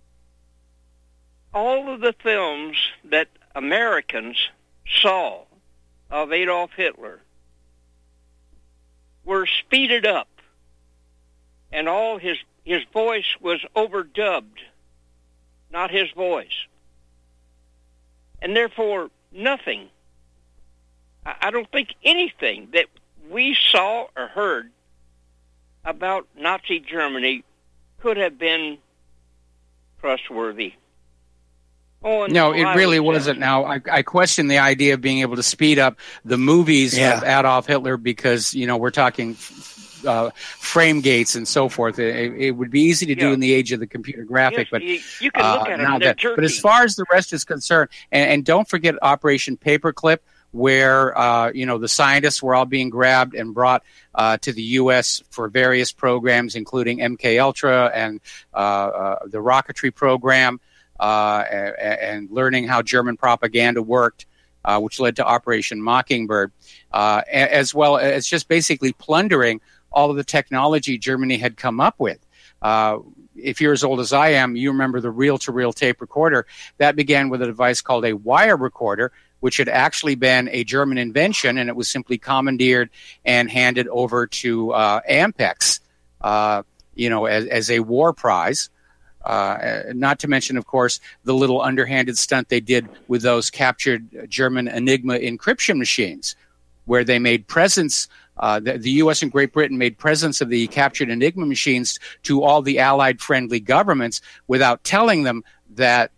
all of the films that Americans saw of Adolf Hitler were speeded up, and all his his voice was overdubbed, not his voice. And therefore, nothing, I don't think anything that we saw or heard about Nazi Germany could have been trustworthy. on No, it I really was wasn't. Now, I, I question the idea of being able to speed up the movies Yeah. of Adolf Hitler because, you know, we're talking uh, frame gates and so forth. It, it would be easy to do Yeah. in the age of the computer graphic, Yes, but you, you can look uh, at them. not They're that. But as jerky. far as the rest is concerned, and, and don't forget Operation Paperclip, where uh, you know the scientists were all being grabbed and brought uh, to the U S for various programs, including M K Ultra and uh, uh, the rocketry program, uh, and, and learning how German propaganda worked, uh, which led to Operation Mockingbird, uh, a- as well as just basically plundering all of the technology Germany had come up with. Uh, if you're as old as I am, you remember the reel-to-reel tape recorder. That began with a device called a wire recorder, which had actually been a German invention, and it was simply commandeered and handed over to uh, Ampex, uh, you know, as, as a war prize. Uh, not to mention, of course, the little underhanded stunt they did with those captured German Enigma encryption machines, where they made presents. Uh, the, the U S and Great Britain made presents of the captured Enigma machines to all the Allied-friendly governments without telling them that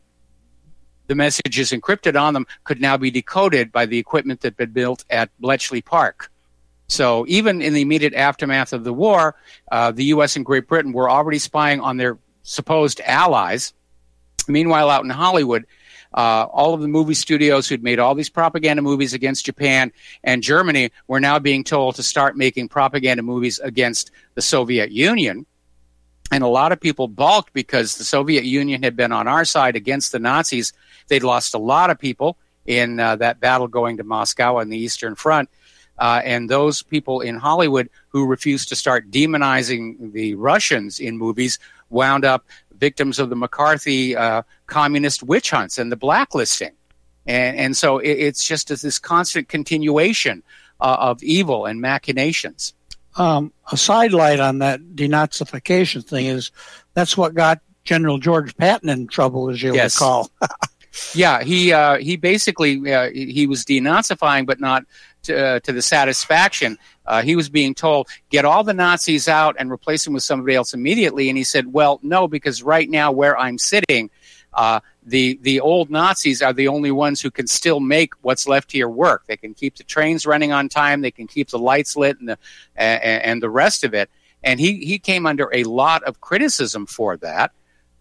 the messages encrypted on them could now be decoded by the equipment that had been built at Bletchley Park. So even in the immediate aftermath of the war, uh, the U S and Great Britain were already spying on their supposed allies. Meanwhile, out in Hollywood, uh, all of the movie studios who'd made all these propaganda movies against Japan and Germany were now being told to start making propaganda movies against the Soviet Union. And a lot of people balked because the Soviet Union had been on our side against the Nazis. They'd lost a lot of people in uh, that battle going to Moscow on the Eastern Front. Uh, and those people in Hollywood who refused to start demonizing the Russians in movies wound up victims of the McCarthy uh, communist witch hunts and the blacklisting. And, and so it, it's just this constant continuation uh, of evil and machinations. Um, a sidelight on that denazification thing is that's what got General George Patton in trouble, as you'll Yes. recall. Yeah, he uh, he basically uh, he was denazifying, but not to, uh, to the satisfaction. Uh, he was being told, get all the Nazis out and replace them with somebody else immediately. And he said, well, no, because right now where I'm sitting, uh, the the old Nazis are the only ones who can still make what's left here work. They can keep the trains running on time. They can keep the lights lit and the and, and the rest of it. And he, he came under a lot of criticism for that.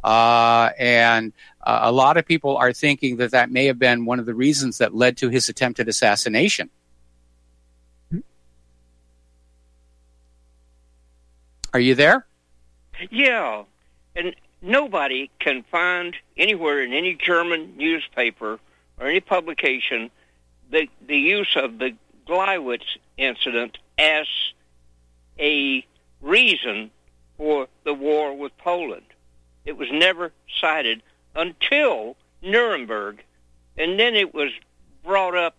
Uh, and uh, a lot of people are thinking that that may have been one of the reasons that led to his attempted assassination. Are you there? Yeah, and nobody can find anywhere in any German newspaper or any publication the the use of the Gleiwitz incident as a reason for the war with Poland. It was never cited until Nuremberg, and then it was brought up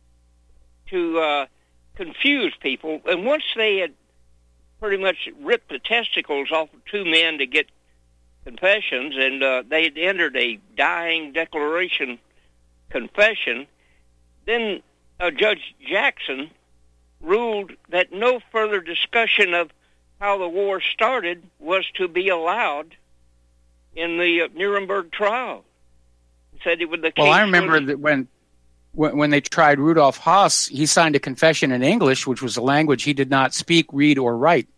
to uh, confuse people. And once they had pretty much ripped the testicles off of two men to get confessions, and uh, they had entered a dying declaration confession, then uh, Judge Jackson ruled that no further discussion of how the war started was to be allowed in the uh, Nuremberg trial. He said it was the case. Well, I remember was, that when, when when they tried Rudolf Haas, he signed a confession in English, which was a language he did not speak, read, or write.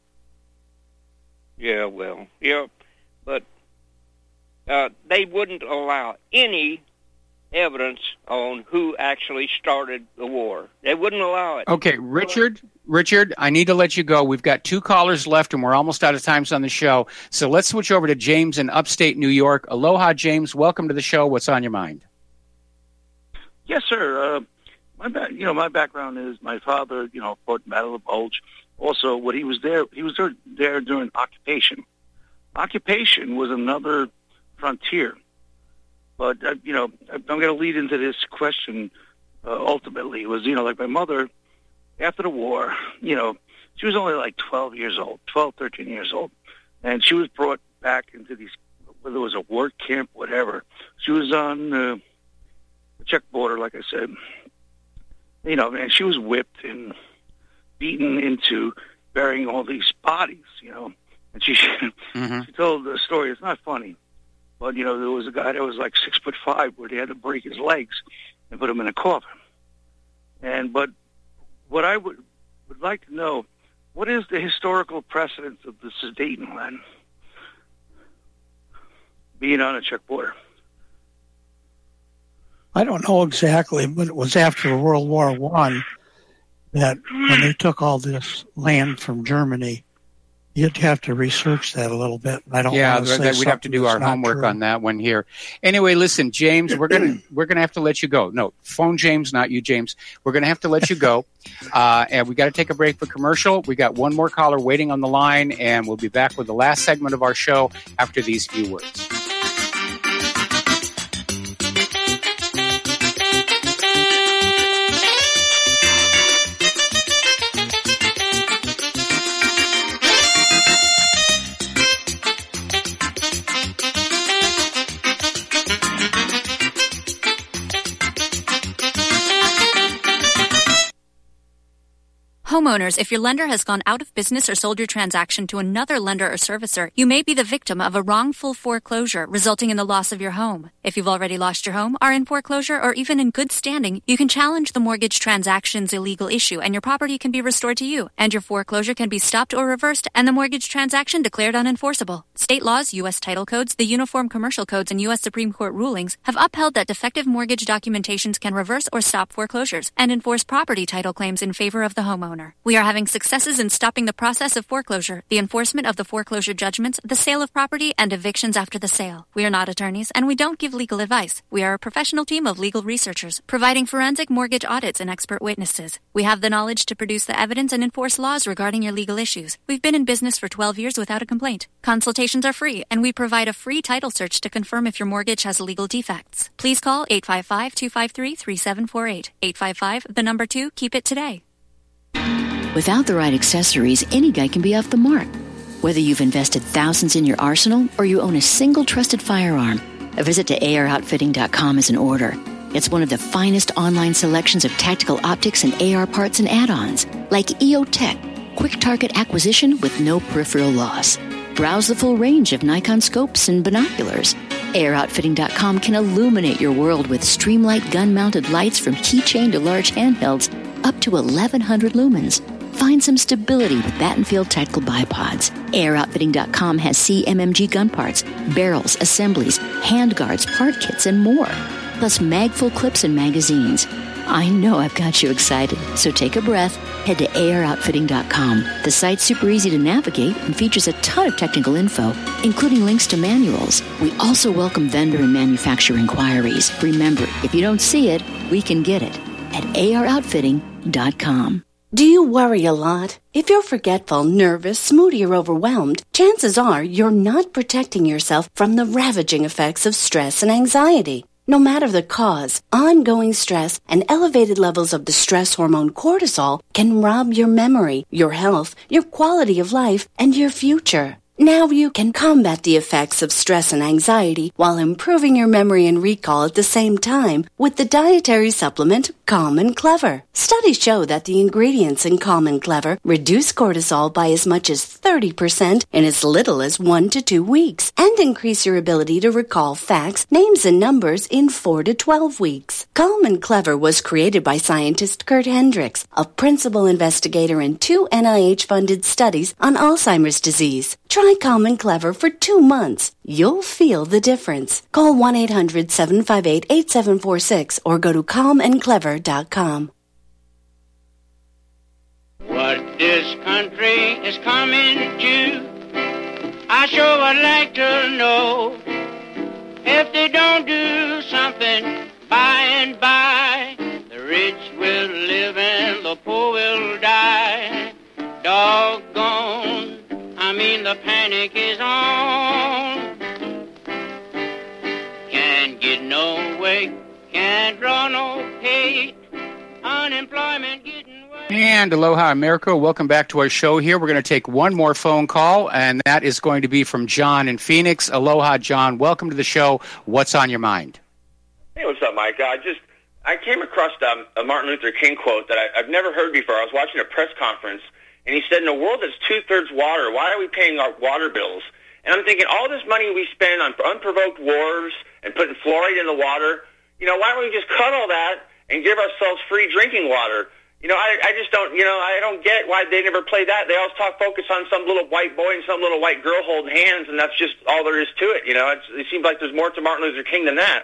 Yeah, well, yeah, but uh, they wouldn't allow any evidence on who actually started the war. They wouldn't allow it. Okay, Richard, Richard, I need to let you go. We've got two callers left, and we're almost out of time on the show. So let's switch over to James in upstate New York. Aloha, James. Welcome to the show. What's on your mind? Yes, sir. Uh, my ba- you know, my background is my father, you know, fought in Battle of Bulge. Also, what he was there, he was there, there during occupation. Occupation was another frontier. But, uh, you know, I'm going to lead into this question uh, ultimately. It was, you know, like my mother, after the war, you know, she was only like twelve years old, twelve, thirteen years old. And she was brought back into these, whether it was a work camp, whatever. She was on uh, the Czech border, like I said. You know, and she was whipped and beaten into burying all these bodies, you know. And she, mm-hmm. she told the story. It's not funny. But, you know, there was a guy that was like six foot five where they had to break his legs and put him in a coffin. And, but what I would, would like to know, what is the historical precedence of the Sudetenland being on a Czech border? I don't know exactly, but it was after World War One that when they took all this land from Germany, you'd have to research that a little bit. I don't. Yeah, want to that, say we'd have to do our homework true. on that one here. Anyway, listen, James, we're gonna we're gonna have to let you go. No, phone James, not you, James. We're gonna have to let you go, uh, and we got to take a break for commercial. We got one more caller waiting on the line, and we'll be back with the last segment of our show after these few words. Homeowners, if your lender has gone out of business or sold your transaction to another lender or servicer, you may be the victim of a wrongful foreclosure resulting in the loss of your home. If you've already lost your home, are in foreclosure, or even in good standing, you can challenge the mortgage transaction's illegal issue and your property can be restored to you, and your foreclosure can be stopped or reversed and the mortgage transaction declared unenforceable. State laws, U S title codes, the Uniform Commercial Codes, and U S Supreme Court rulings have upheld that defective mortgage documentations can reverse or stop foreclosures and enforce property title claims in favor of the homeowner. We are having successes in stopping the process of foreclosure, the enforcement of the foreclosure judgments, the sale of property, and evictions after the sale. We are not attorneys, and we don't give legal advice. We are a professional team of legal researchers, providing forensic mortgage audits and expert witnesses. We have the knowledge to produce the evidence and enforce laws regarding your legal issues. We've been in business for twelve years without a complaint. Consultations are free, and we provide a free title search to confirm if your mortgage has legal defects. Please call eight five five, two five three, three seven four eight. eight five five, the number two, keep it today. Without the right accessories, any guy can be off the mark. Whether you've invested thousands in your arsenal or you own a single trusted firearm, a visit to A R outfitting dot com is in order. It's one of the finest online selections of tactical optics and A R parts and add-ons, like E O Tech, quick target acquisition with no peripheral loss. Browse the full range of Nikon scopes and binoculars. A R outfitting dot com can illuminate your world with Streamlight gun-mounted lights from keychain to large handhelds up to eleven hundred lumens. Find some stability with Battenfield Tactical Bipods. A R outfitting dot com has C M M G gun parts, barrels, assemblies, handguards, part kits, and more. Plus mag-full clips and magazines. I know I've got you excited, so take a breath. Head to A R outfitting dot com. The site's super easy to navigate and features a ton of technical info, including links to manuals. We also welcome vendor and manufacturer inquiries. Remember, if you don't see it, we can get it at A R outfitting dot com. Do you worry a lot? If you're forgetful, nervous, moody, or overwhelmed, chances are you're not protecting yourself from the ravaging effects of stress and anxiety. No matter the cause, ongoing stress and elevated levels of the stress hormone cortisol can rob your memory, your health, your quality of life, and your future. Now you can combat the effects of stress and anxiety while improving your memory and recall at the same time with the dietary supplement Calm and Clever. Studies show that the ingredients in Calm and Clever reduce cortisol by as much as thirty percent in as little as one to two weeks and increase your ability to recall facts, names, and numbers in four to twelve weeks. Calm and Clever was created by scientist Kurt Hendricks, a principal investigator in two N I H-funded studies on Alzheimer's disease. Try Calm and Clever for two months. You'll feel the difference. Call one eight hundred, seven five eight, eight seven four six or go to calm and clever dot com. What this country is coming to, I sure would like to know. If they don't do something by and by, the rich will live and the poor will die. Doggone. I mean, the panic is on. Can't get no way, can't draw no pay. Unemployment getting way. And aloha, America. Welcome back to our show here. We're going to take one more phone call, and that is going to be from John in Phoenix. Aloha, John. Welcome to the show. What's on your mind? Hey, what's up, Mike? I just I came across um, a Martin Luther King quote that I, I've never heard before. I was watching a press conference, and he said, in a world that's two-thirds water, why are we paying our water bills? And I'm thinking, all this money we spend on unprovoked wars and putting fluoride in the water, you know, why don't we just cut all that and give ourselves free drinking water? You know, I, I just don't, you know, I don't get why they never play that. They always talk, focus on some little white boy and some little white girl holding hands, and that's just all there is to it. You know, it's, it seems like there's more to Martin Luther King than that.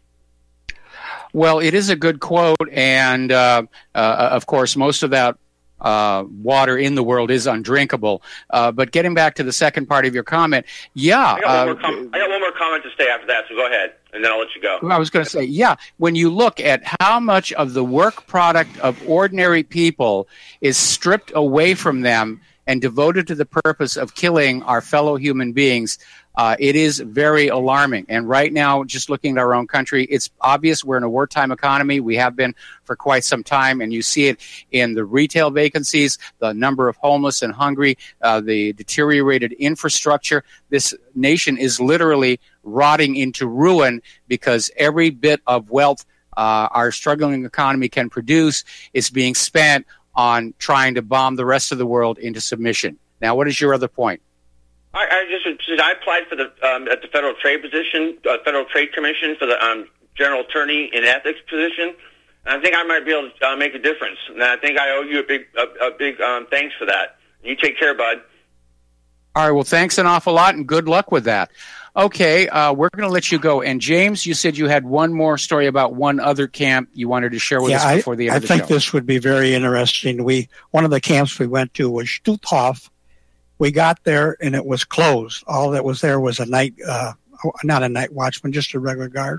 Well, it is a good quote, and uh, uh, of course, most of that uh, water in the world is undrinkable. Uh, but getting back to the second part of your comment, yeah. I got, uh, one more com- I got one more comment to say after that, so go ahead, and then I'll let you go. I was going to say, yeah, when you look at how much of the work product of ordinary people is stripped away from them and devoted to the purpose of killing our fellow human beings, Uh, it is very alarming. And right now, just looking at our own country, it's obvious we're in a wartime economy. We have been for quite some time, and you see it in the retail vacancies, the number of homeless and hungry, uh, the deteriorated infrastructure. This nation is literally rotting into ruin because every bit of wealth uh, our struggling economy can produce is being spent on trying to bomb the rest of the world into submission. Now, what is your other point? I, I just I applied for the um, at the Federal Trade position, uh, Federal Trade Commission for the um, General Attorney in Ethics position. And I think I might be able to uh, make a difference. And I think I owe you a big a, a big um, thanks for that. You take care, bud. All right. Well, thanks an awful lot, and good luck with that. Okay, uh, we're going to let you go. And James, you said you had one more story about one other camp you wanted to share with yeah, us before I, the end I of the show. I think this would be very interesting. We one of the camps we went to was Stutthof. We got there, and it was closed. All that was there was a night, uh, not a night watchman, just a regular guard.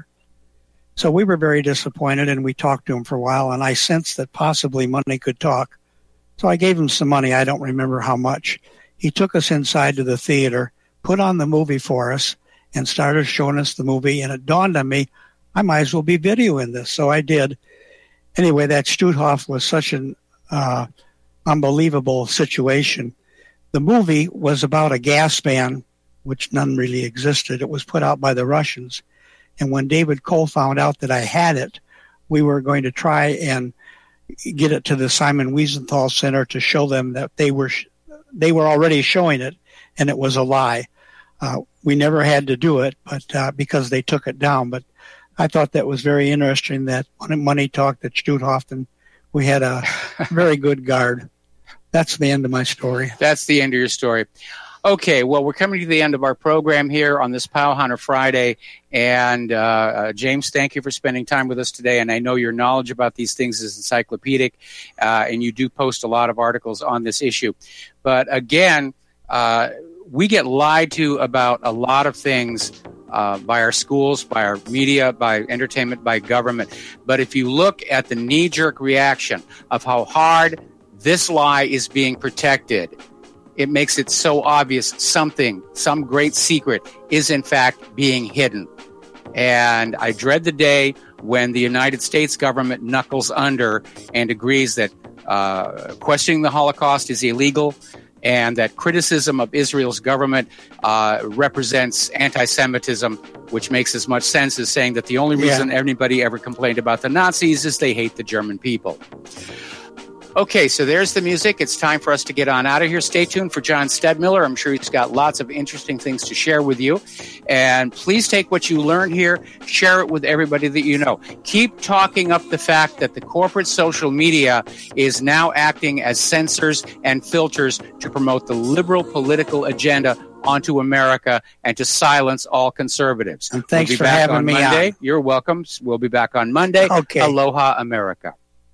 So we were very disappointed, and we talked to him for a while, and I sensed that possibly money could talk. So I gave him some money. I don't remember how much. He took us inside to the theater, put on the movie for us, and started showing us the movie, and it dawned on me, I might as well be videoing this. So I did. Anyway, that Stutthof was such an uh, unbelievable situation. The movie was about a gas ban, which none really existed. It was put out by the Russians. And when David Cole found out that I had it, we were going to try and get it to the Simon Wiesenthal Center to show them that they were they were already showing it, and it was a lie. Uh, we never had to do it, but uh, because they took it down. But I thought that was very interesting that when money talked at Stutthof, and we had a very good guard. That's the end of my story. That's the end of your story. Okay, well, we're coming to the end of our program here on this Pow Hunter Friday. And, uh, uh, James, thank you for spending time with us today. And I know your knowledge about these things is encyclopedic, uh, and you do post a lot of articles on this issue. But, again, uh, we get lied to about a lot of things uh, by our schools, by our media, by entertainment, by government. But if you look at the knee-jerk reaction of how hard this lie is being protected, it makes it so obvious something, some great secret is in fact being hidden. And I dread the day when the United States government knuckles under and agrees that uh, questioning the Holocaust is illegal and that criticism of Israel's government uh, represents anti-Semitism, which makes as much sense as saying that the only reason yeah. anybody ever complained about the Nazis is they hate the German people. Okay, so there's the music. It's time for us to get on out of here. Stay tuned for John Stedmiller. I'm sure he's got lots of interesting things to share with you. And please take what you learned here, share it with everybody that you know. Keep talking up the fact that the corporate social media is now acting as censors and filters to promote the liberal political agenda onto America and to silence all conservatives. And thanks we'll be for back having on me Monday. on. You're welcome. We'll be back on Monday. Okay. Aloha, America.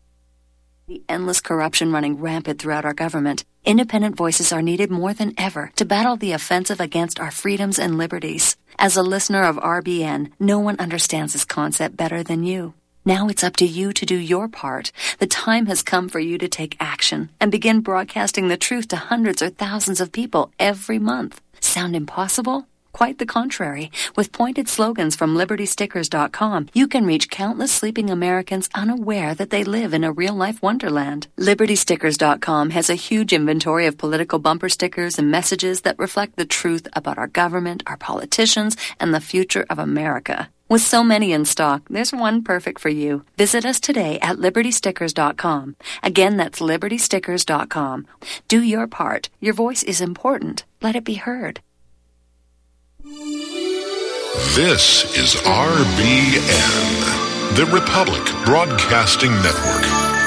The endless corruption running rampant throughout our government, independent voices are needed more than ever to battle the offensive against our freedoms and liberties. As a listener of R B N, no one understands this concept better than you. Now it's up to you to do your part. The time has come for you to take action and begin broadcasting the truth to hundreds or thousands of people every month. Sound impossible? Quite the contrary. With pointed slogans from Liberty Stickers dot com, you can reach countless sleeping Americans unaware that they live in a real-life wonderland. Liberty Stickers dot com has a huge inventory of political bumper stickers and messages that reflect the truth about our government, our politicians, and the future of America. With so many in stock, there's one perfect for you. Visit us today at Liberty Stickers dot com. Again, that's Liberty Stickers dot com. Do your part. Your voice is important. Let it be heard. This is R B N, the Republic Broadcasting Network.